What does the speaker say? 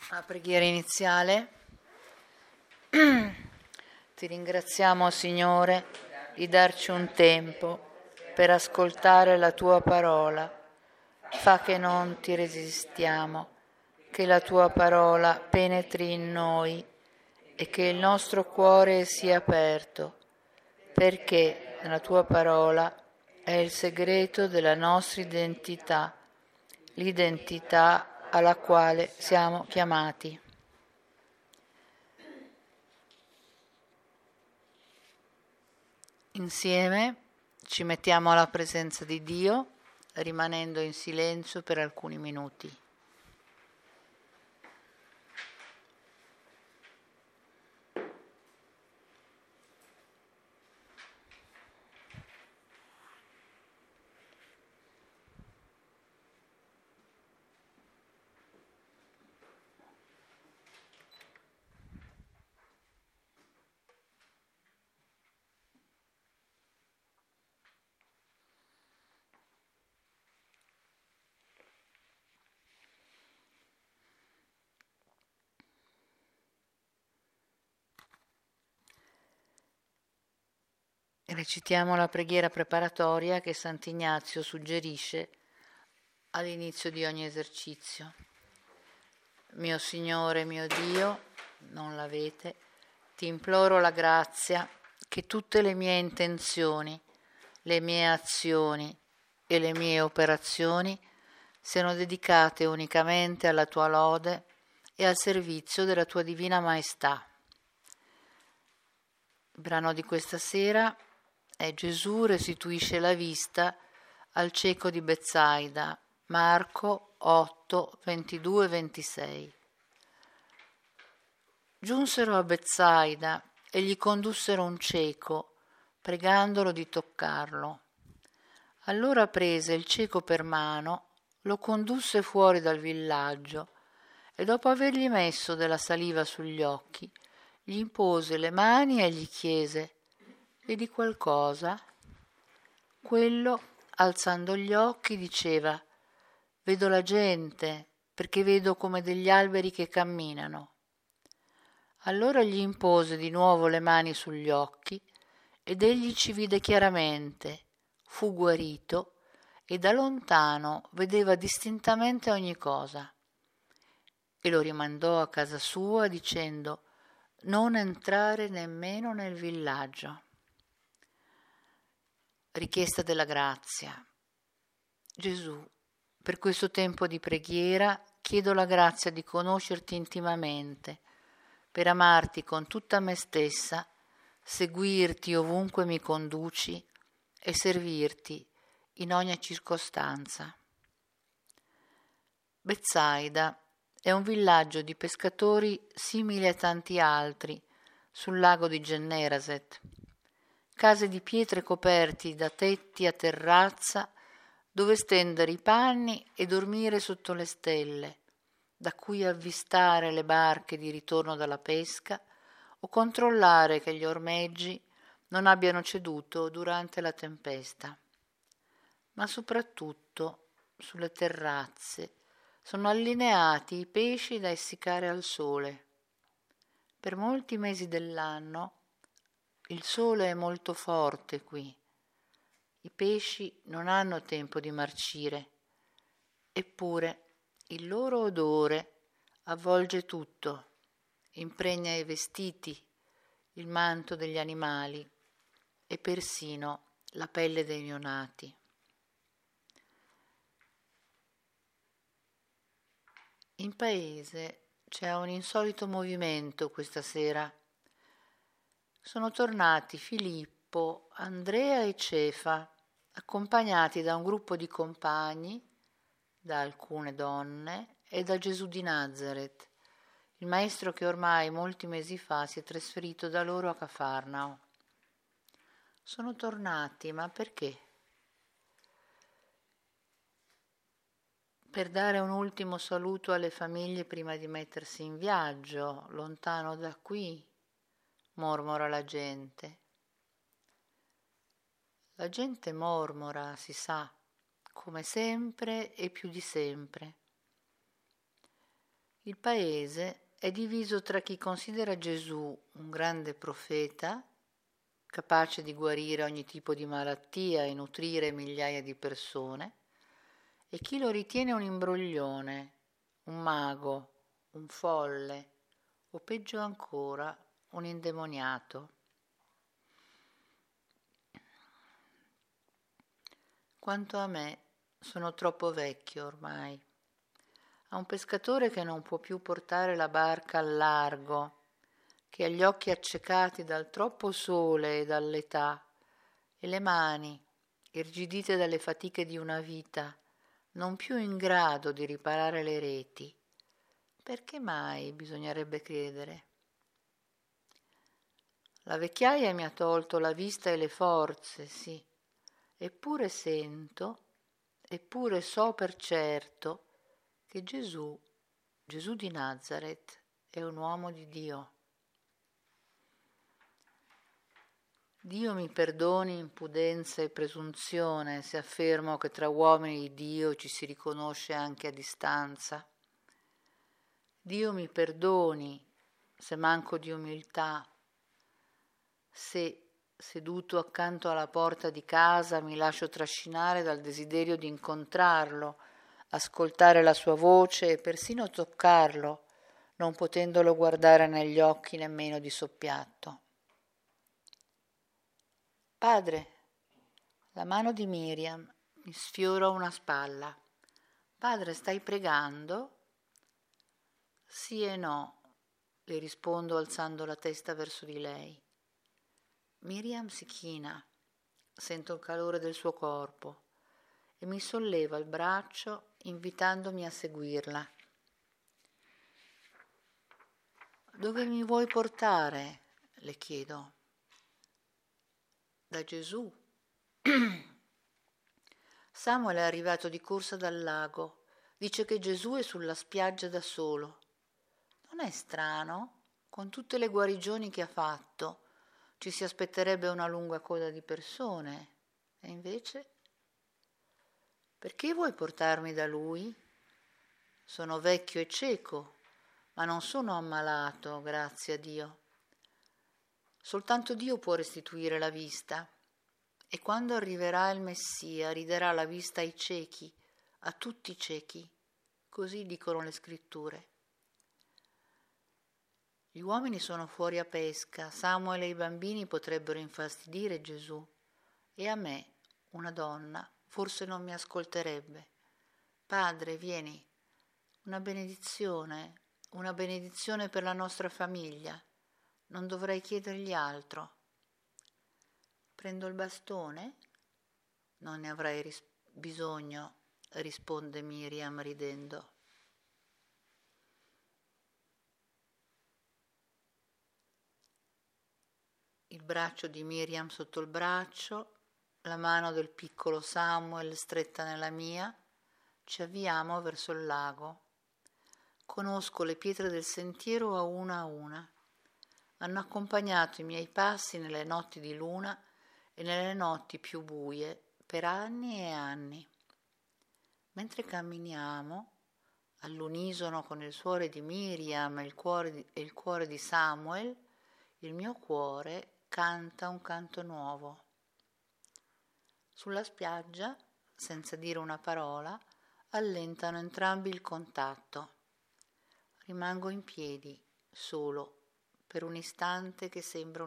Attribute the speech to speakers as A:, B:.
A: La preghiera iniziale. Ti ringraziamo, Signore, di darci un tempo per ascoltare la Tua parola. Fa che non ti resistiamo, che la Tua parola penetri in noi e che il nostro cuore sia aperto, perché la Tua parola è il segreto della nostra identità, l'identità alla quale siamo chiamati. Insieme ci mettiamo alla presenza di Dio, rimanendo in silenzio per alcuni minuti. Recitiamo la preghiera preparatoria che Sant'Ignazio suggerisce all'inizio di ogni esercizio. Mio Signore, mio Dio, non l'avete, ti imploro la grazia che tutte le mie intenzioni, le mie azioni e le mie operazioni siano dedicate unicamente alla tua lode e al servizio della tua divina maestà. Il brano di questa sera è Gesù restituisce la vista al cieco di Betsaida, Marco 8, 22-26. Giunsero a Betsaida e gli condussero un cieco, pregandolo di toccarlo. Allora prese il cieco per mano, lo condusse fuori dal villaggio e dopo avergli messo della saliva sugli occhi, gli impose le mani e gli chiese: «Vedi qualcosa?» Quello, alzando gli occhi, diceva: «Vedo la gente, perché vedo come degli alberi che camminano». Allora gli impose di nuovo le mani sugli occhi ed egli ci vide chiaramente, fu guarito e da lontano vedeva distintamente ogni cosa. E lo rimandò a casa sua dicendo: «Non entrare nemmeno nel villaggio». Richiesta della grazia. Gesù, per questo tempo di preghiera chiedo la grazia di conoscerti intimamente, per amarti con tutta me stessa, seguirti ovunque mi conduci e servirti in ogni circostanza. Betsaida è un villaggio di pescatori simile a tanti altri sul lago di Gennesaret. Case di pietre coperti da tetti a terrazza dove stendere i panni e dormire sotto le stelle, da cui avvistare le barche di ritorno dalla pesca o controllare che gli ormeggi non abbiano ceduto durante la tempesta. Ma soprattutto sulle terrazze sono allineati i pesci da essiccare al sole. Per molti mesi dell'anno il sole è molto forte qui. I pesci non hanno tempo di marcire, eppure il loro odore avvolge tutto, impregna i vestiti, il manto degli animali e persino la pelle dei neonati. In paese c'è un insolito movimento questa sera. Sono tornati Filippo, Andrea e Cefa, accompagnati da un gruppo di compagni, da alcune donne e da Gesù di Nazaret, il maestro che ormai molti mesi fa si è trasferito da loro a Cafarnao. Sono tornati, ma perché? Per dare un ultimo saluto alle famiglie prima di mettersi in viaggio, lontano da qui, mormora la gente. La gente mormora, si sa, come sempre e più di sempre. Il paese è diviso tra chi considera Gesù un grande profeta, capace di guarire ogni tipo di malattia e nutrire migliaia di persone, e chi lo ritiene un imbroglione, un mago, un folle o peggio ancora un indemoniato. Quanto a me, sono troppo vecchio ormai. A un pescatore che non può più portare la barca al largo, che ha gli occhi accecati dal troppo sole e dall'età, e le mani, irgidite dalle fatiche di una vita, non più in grado di riparare le reti, perché mai bisognerebbe credere? La vecchiaia mi ha tolto la vista e le forze, sì, eppure sento, eppure so per certo che Gesù di Nazaret, è un uomo di Dio. Dio mi perdoni impudenza e presunzione se affermo che tra uomini di Dio ci si riconosce anche a distanza. Dio mi perdoni se manco di umiltà, se seduto accanto alla porta di casa mi lascio trascinare dal desiderio di incontrarlo, ascoltare la sua voce e persino toccarlo, non potendolo guardare negli occhi nemmeno di soppiatto. Padre, la mano di Miriam mi sfiora una spalla. Padre, stai pregando? Sì e no, le rispondo alzando la testa verso di lei. Miriam si china, sento il calore del suo corpo e mi solleva il braccio invitandomi a seguirla. Dove mi vuoi portare? Le chiedo. Da Gesù. Samuel è arrivato di corsa dal lago. Dice che Gesù è sulla spiaggia da solo. Non è strano? Con tutte le guarigioni che ha fatto, ci si aspetterebbe una lunga coda di persone. E invece? Perché vuoi portarmi da lui? Sono vecchio e cieco, ma non sono ammalato, grazie a Dio. Soltanto Dio può restituire la vista. E quando arriverà il Messia ridarà la vista ai ciechi, a tutti i ciechi. Così dicono le scritture. Gli uomini sono fuori a pesca, Samuel e i bambini potrebbero infastidire Gesù. E a me, una donna, forse non mi ascolterebbe. Padre, vieni, una benedizione per la nostra famiglia. Non dovrei chiedergli altro. Prendo il bastone? Non ne avrai bisogno, risponde Miriam ridendo. Il braccio di Miriam sotto il braccio, la mano del piccolo Samuel stretta nella mia, ci avviamo verso il lago. Conosco le pietre del sentiero a una. Hanno accompagnato i miei passi nelle notti di luna e nelle notti più buie per anni e anni. Mentre camminiamo, all'unisono con il suore di Miriam e il cuore di Samuel, il mio cuore canta un canto nuovo. Sulla spiaggia, senza dire una parola, allentano entrambi il contatto. Rimango in piedi, solo, per un istante che sembra